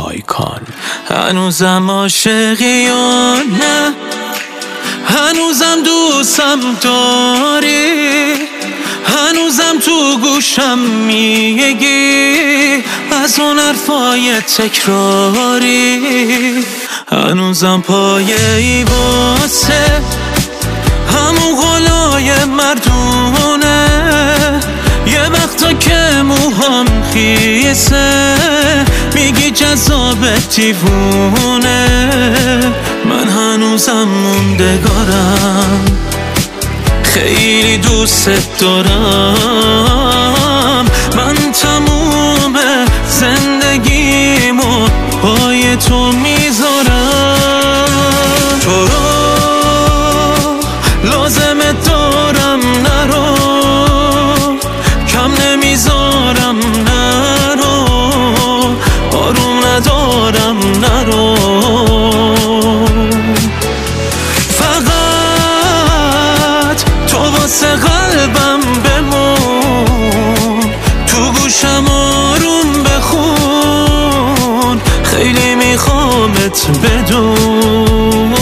آیکان. هنوزم عاشقی یا نه؟ هنوزم دوستم داری؟ هنوزم تو گوشم میگی از اون حرفای تکراری؟ هنوزم پایه‌ای واسه همون غلای مردونه، یه وقتا که موهام خیسه میگی جذاب دیوونه. من هنوزم موندگارم، خیلی دوست دارم. من تموم زندگیمو پای تو میذارم. تو رو لازمه دارم، نرو کم نمیذارم، نرو آروم ندارم، نرو فقط تو واسه قلبم بمون، تو گوشم آروم بخون، خیلی میخوامت بدون.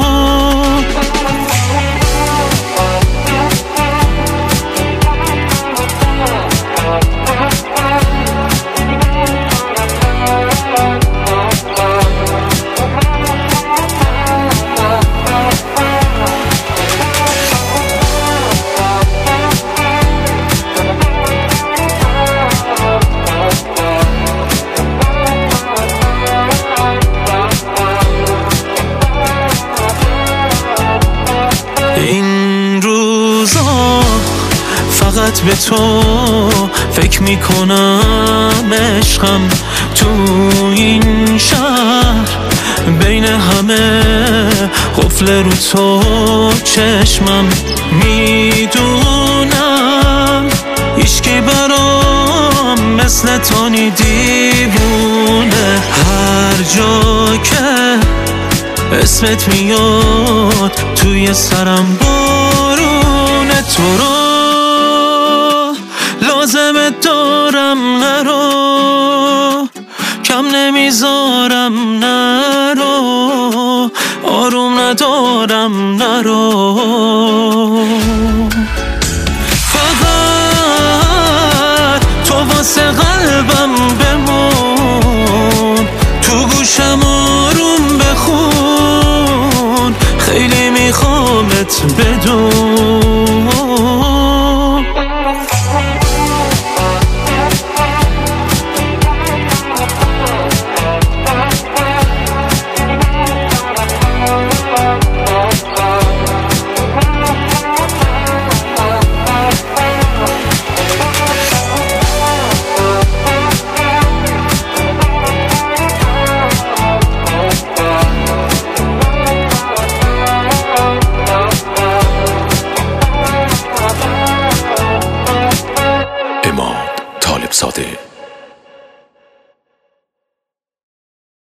این روزا فقط به تو فکر میکنم عشقم، تو این شهر بین همه قفل رو تو چشمم. میدونم هیچکی برام مثل تو نی دیوونه. هر جا که اسمت میاد توی سرم بارونه. تو رو لازمه دارم، نرو کم نمیذارم، نرو آروم ندارم، نرو فقط تو واسه قلبم بمون، تو گوشم آروم بخون، خیلی میخوامت بدون.